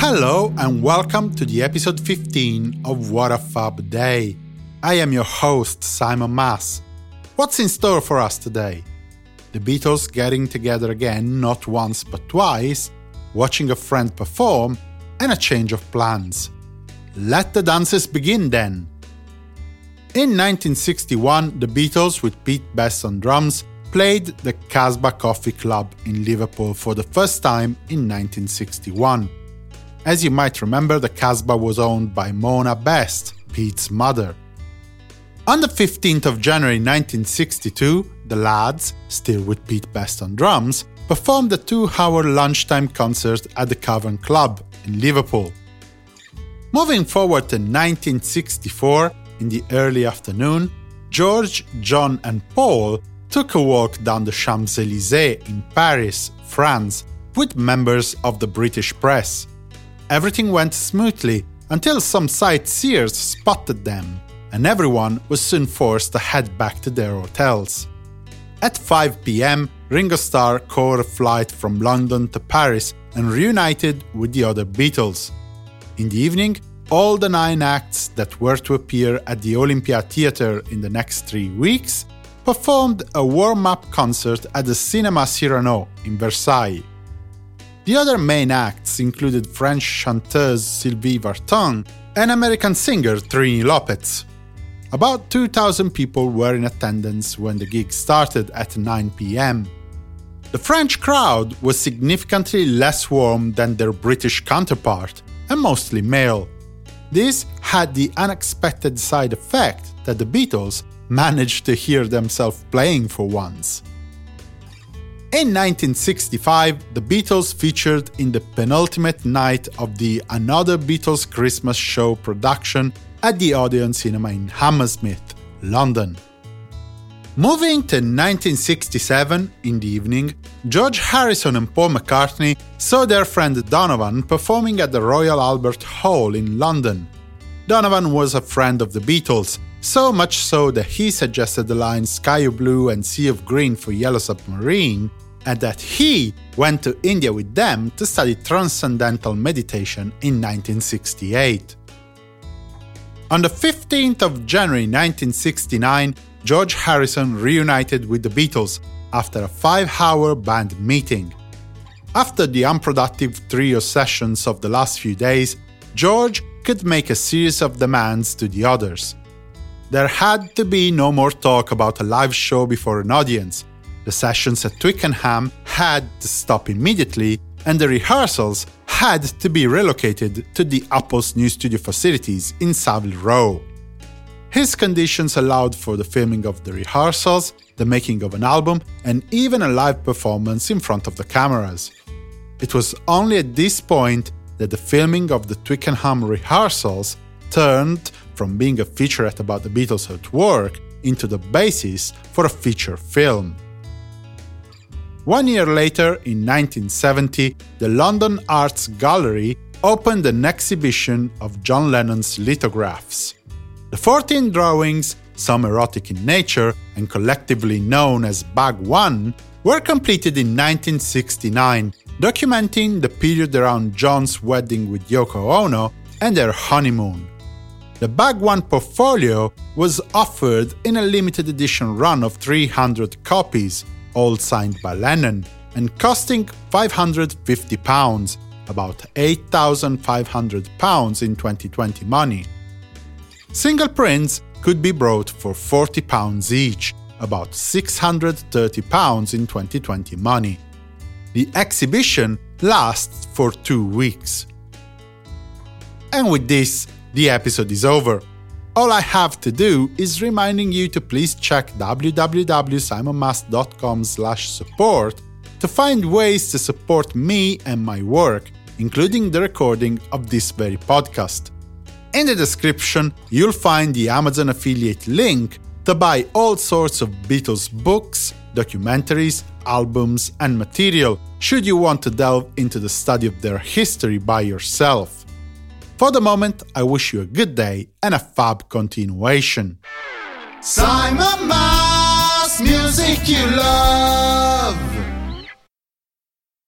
Hello and welcome to the episode 15 of What a Fab Day. I am your host, Simon Mas. What's in store for us today? The Beatles getting together again, not once but twice, watching a friend perform, and a change of plans. Let the dances begin then! In 1961, the Beatles, with Pete Best on drums, played the Casbah Coffee Club in Liverpool for the first time in 1961. As you might remember, the Casbah was owned by Mona Best, Pete's mother. On the 15th of January 1962, the lads, still with Pete Best on drums, performed a 2-hour lunchtime concert at the Cavern Club in Liverpool. Moving forward to 1964, in the early afternoon, George, John and Paul took a walk down the Champs-Élysées in Paris, France, with members of the British press. Everything went smoothly until some sightseers spotted them, and everyone was soon forced to head back to their hotels. At 5 p.m., Ringo Starr caught a flight from London to Paris and reunited with the other Beatles. In the evening, all the 9 acts that were to appear at the Olympia Theatre in the next 3 weeks performed a warm-up concert at the Cinema Cyrano in Versailles. The other main acts included French chanteuse Sylvie Vartan and American singer Trini Lopez. About 2,000 people were in attendance when the gig started at 9 p.m. The French crowd was significantly less warm than their British counterpart, and mostly male. This had the unexpected side effect that the Beatles managed to hear themselves playing for once. In 1965, the Beatles featured in the penultimate night of the Another Beatles Christmas Show production at the Odeon Cinema in Hammersmith, London. Moving to 1967, in the evening, George Harrison and Paul McCartney saw their friend Donovan performing at the Royal Albert Hall in London. Donovan was a friend of the Beatles, so much so that he suggested the lines Sky of Blue and Sea of Green for Yellow Submarine, and that he went to India with them to study transcendental meditation in 1968. On the 15th of January 1969, George Harrison reunited with the Beatles after a 5-hour band meeting. After the unproductive trio sessions of the last few days, George could make a series of demands to the others. There had to be no more talk about a live show before an audience. The sessions at Twickenham had to stop immediately, and the rehearsals had to be relocated to the Apple's new studio facilities in Savile Row. His conditions allowed for the filming of the rehearsals, the making of an album, and even a live performance in front of the cameras. It was only at this point that the filming of the Twickenham rehearsals turned from being a featurette about the Beatles at work into the basis for a feature film. 1 year later, in 1970, the London Arts Gallery opened an exhibition of John Lennon's lithographs. The 14 drawings, some erotic in nature and collectively known as Bag 1, were completed in 1969, documenting the period around John's wedding with Yoko Ono and their honeymoon. The Bag 1 portfolio was offered in a limited edition run of 300 copies, all signed by Lennon, and costing £550, about £8,500 in 2020 money. Single prints could be bought for £40 each, about £630 in 2020 money. The exhibition lasts for 2 weeks. And with this, the episode is over. All I have to do is reminding you to please check www.simonmas.com/support to find ways to support me and my work, including the recording of this very podcast. In the description, you'll find the Amazon affiliate link to buy all sorts of Beatles books, documentaries, albums, and material, should you want to delve into the study of their history by yourself. For the moment, I wish you a good day and a fab continuation. Simon Mas, music you love.